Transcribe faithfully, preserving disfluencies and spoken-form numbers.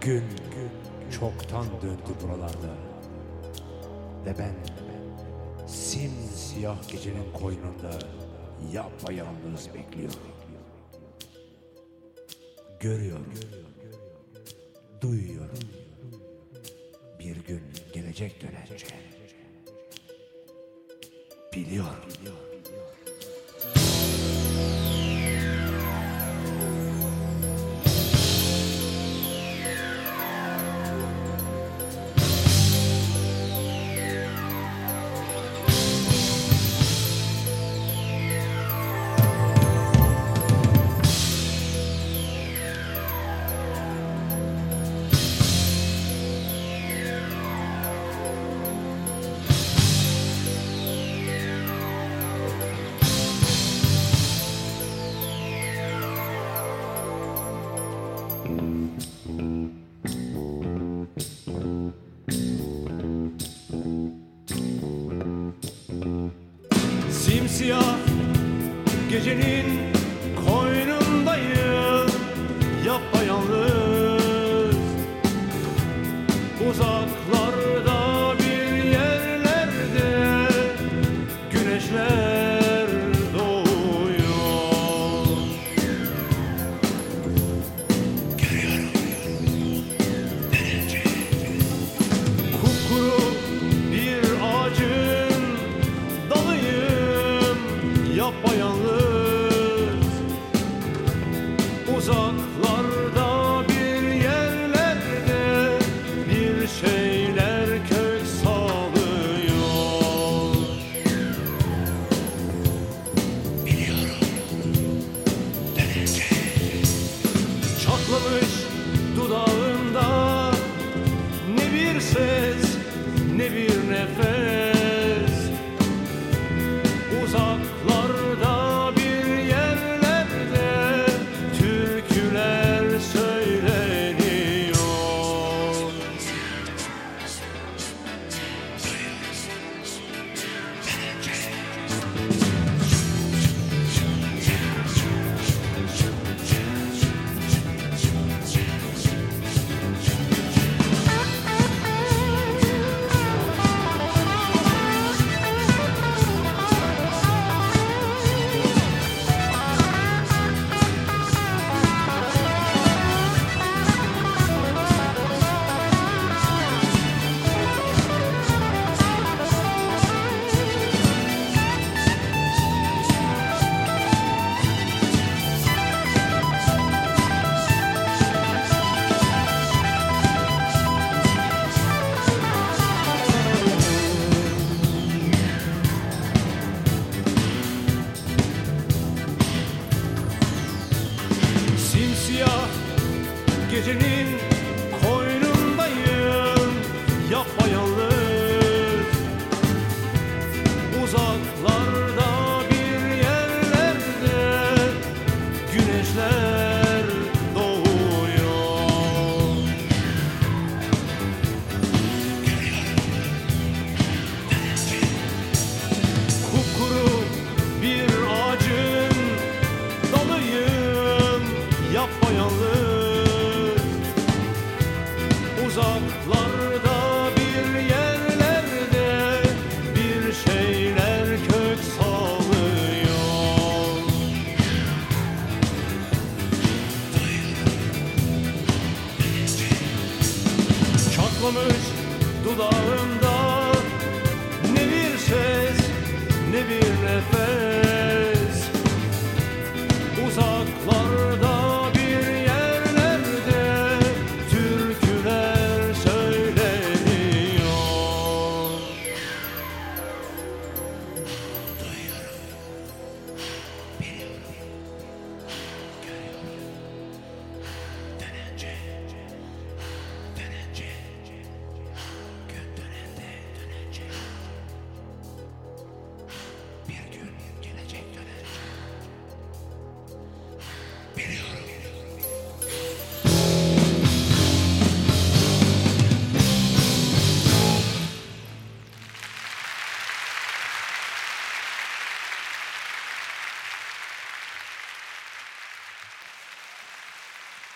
Gün çoktan döndü buralarda ve ben simsiyah gecenin koynunda yapayalnız bekliyorum. Görüyorum, duyuyorum. Bir gün gelecek dönence. Biliyorum. Simsiyah gecenin koynundayım, yapayalnız. Uzaklarda bir yerlerde güneşler doğuyor. Görüyorum derece. Kupkuru bir ağacın dalıyım, yapayalnız. Uzaklarda bir yerlerde bir şeyler kök salıyor. Biliyorum derece. Çatlamış dudağımda ne bir ses ne bir nefes. Uzaklarda bir yerlerde türküler söyleniyor. Simsiyah gecenin koynundayım, yapayalnız. Uzaklarda bir yerlerde güneşler doğuyor. Kupkuru bir ağacın dalıyım, yapayalnız. Uzaklarda bir yerlerde bir şeyler kök salıyor. Çatlamış dudağımda ne bir ses ne bir nefes.